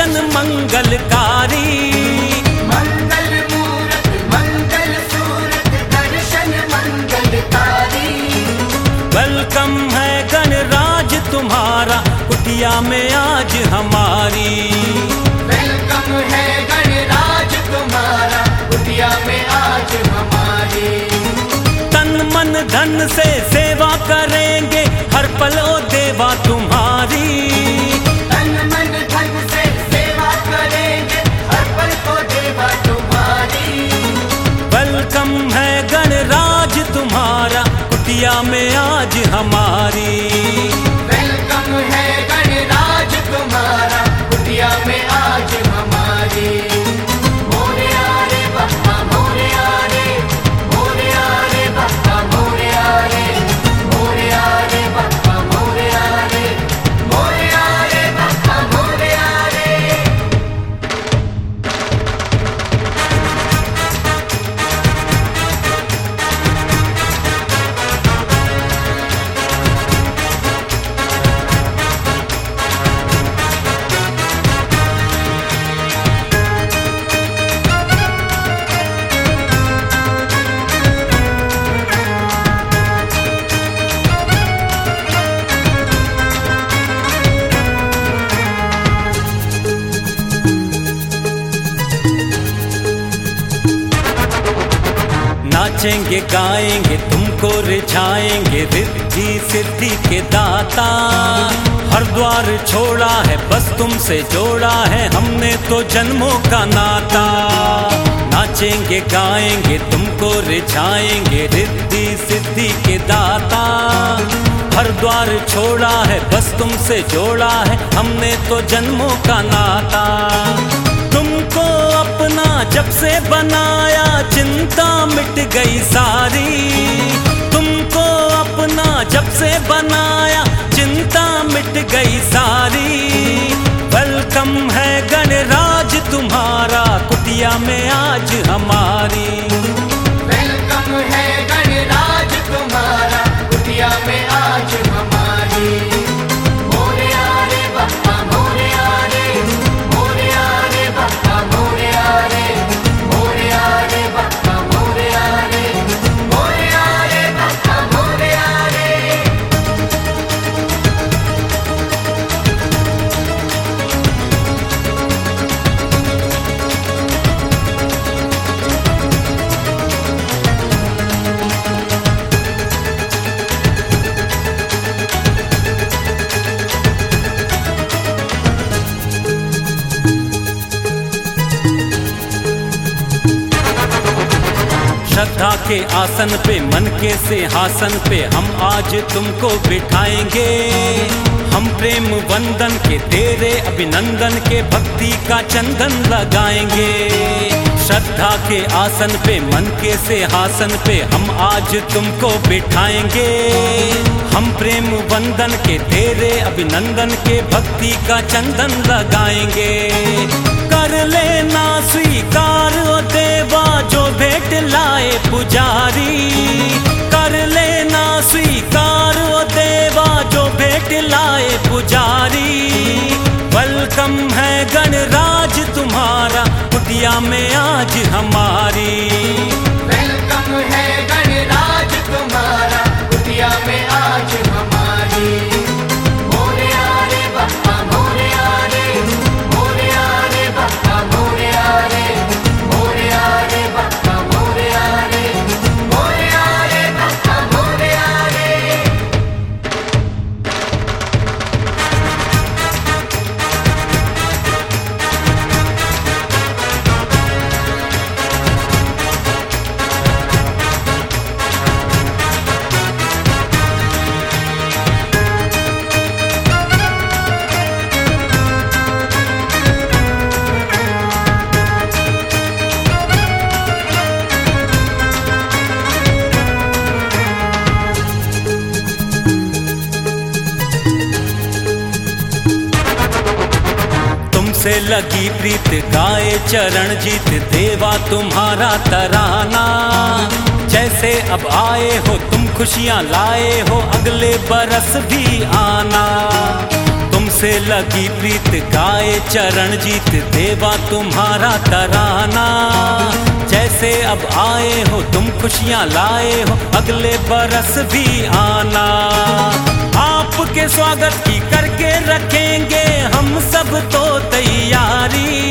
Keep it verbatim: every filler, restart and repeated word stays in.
दर्शन मंगलकारी। मंगल मूरत मंगल सूरत दर्शन मंगलकारी। वेलकम है गणराज तुम्हारा कुटिया में आज हमारी। वेलकम है गणराज तुम्हारा कुटिया में आज हमारी। तन मन धन से सेवा करेंगे हर पल ओ देवा तुम्हारी। तन मन धन से सेवा करेंगे हर पल को देवा तुम्हारी। वेलकम है गणराज तुम्हारा कुटिया में आज हमारी। वेलकम है गणराज तुम्हारा कुटिया में आज हमारी। मोरया रे बप्पा मोरया रे, मोरया रे बप्पा मोरया रे, मोरया रे बप्पा मोरया रे, मोरया रे बप्पा मोरया रे। नाचेंगे गाएंगे तुमको रिझाएंगे रिद्धि सिद्धि के दाता। हर द्वार छोड़ा है बस तुमसे जोड़ा है हमने तो जन्मों का नाता। नाचेंगे गाएंगे तुमको रिझाएंगे रिद्धि सिद्धि के दाता। हर द्वार छोड़ा है बस तुमसे जोड़ा है हमने तो जन्मों का नाता। तुमको अपना जब से बनाया चिंता मिट गई सारी। तुमको अपना जब से बनाया चिंता मिट गई सारी। वेलकम है गणराज तुम्हारा कुटिया में आज हमारी। वेलकम है गणराज तुम्हारा कुटिया में आज हमारी। मोरया रे बप्पा मोरया रे, मोरया रे बप्पा मोरया रे, मोरया रे बप्पा मोरया रे, मोरया रे बप्पा मोरया रे। श्रद्धा के आसन पे मन के सिंहासन पे हम आज तुमको बिठाएंगे। हम प्रेम वंदन के तेरे अभिनंदन के भक्ति का चंदन लगाएंगे। श्रद्धा के आसन पे मन के सिंहासन पे हम आज तुमको बिठाएंगे। हम प्रेम वंदन के तेरे अभिनंदन के भक्ति का चंदन लगाएंगे। कर लेना स्वीकार ओ देवा जो भेंट लाए पुजारी। कर लेना स्वीकार ओ देवा जो भेंट लाए पुजारी। वेलकम है गणराज तुम्हारा कुटिया में आज हमारी। वेलकम है गणराज तुम्हारा कुटिया में आज हमारी। मोरया रे बप्पा मोरया रे, मोरया रे बप्पा मोरया रे, मोरया रे बप्पा मोरया रे, मोरया रे बप्पा मोरया रे। से लगी प्रीत गाए चरण जीत देवा तुम्हारा तराना। जैसे अब आए हो तुम खुशियाँ लाए हो अगले बरस भी आना। तुमसे तुमसे लगी प्रीत गाए चरण जीत देवा तुम्हारा तराना। जैसे अब आए हो तुम खुशियाँ लाए हो अगले बरस भी आना। आपके स्वागत की करके रखेंगे हम सब तो तैयारी।